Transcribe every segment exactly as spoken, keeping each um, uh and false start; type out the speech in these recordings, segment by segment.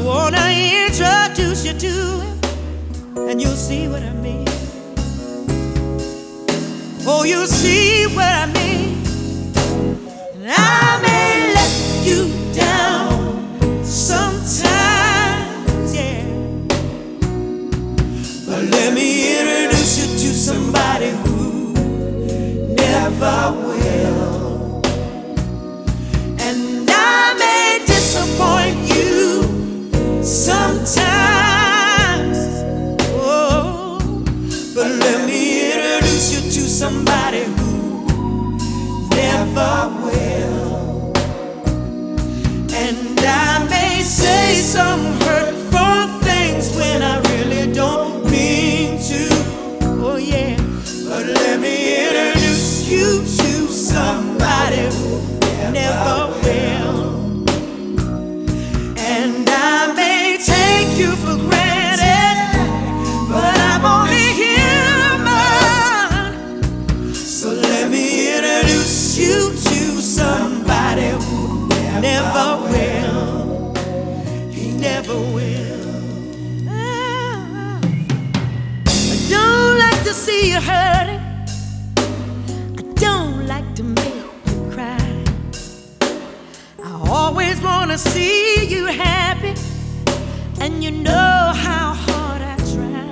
wanna introduce you to him, and you'll see what I mean. Oh, you'll see what I mean. And I may let you down sometimes, yeah, but let me introduce you to somebody who never will. And I may disappoint you sometimes, oh, but let me introduce you to somebody who never will. And I may say some hurtful things when I really don't mean to, oh yeah, but let me introduce you to somebody who never will. And I may take you for granted, but I'm only human. So let me introduce you to somebody who never will. He never will. Ah, I don't like to see you hurting. I don't like to make you cry. I always wanna see you happy, and you know how hard I try.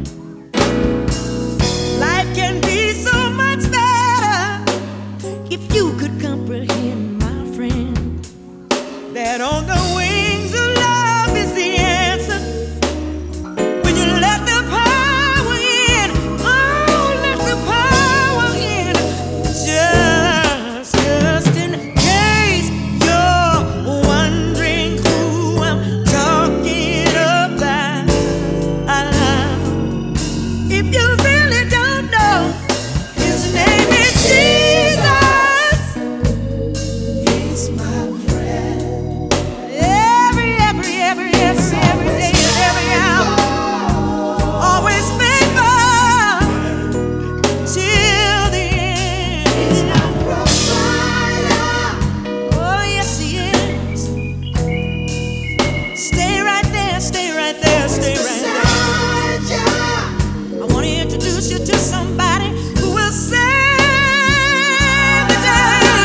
Life can be so much better if you could comprehend, my friend, that on the wings of love is the answer. When you let the power in, oh, let the power in, just, just in case you're wondering who I'm talking about. If you really don't know, his name is Jesus. He's my friend. Every, every, every, every, every day and every hour. Always faithful till the end. He's my provider. Oh, yes, he is. Stay right there, stay right there, stay right there. I want to introduce you to somebody who will save the day.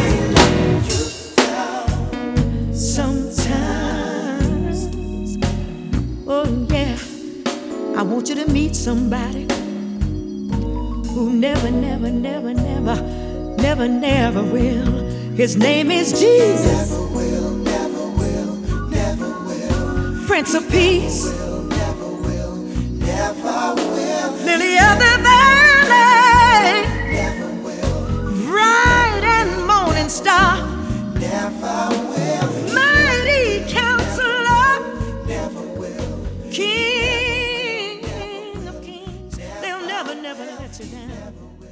Sometimes, oh yeah, I want you to meet somebody who never, never, never, never, never, never will. His name is Jesus. Never will, never will, never will. Prince of Peace. Never will, never will. Lily of the Valley. Never will. Bright and morning star. Never will. Mighty Counselor. Never will. King of Kings. They'll never, never let you down.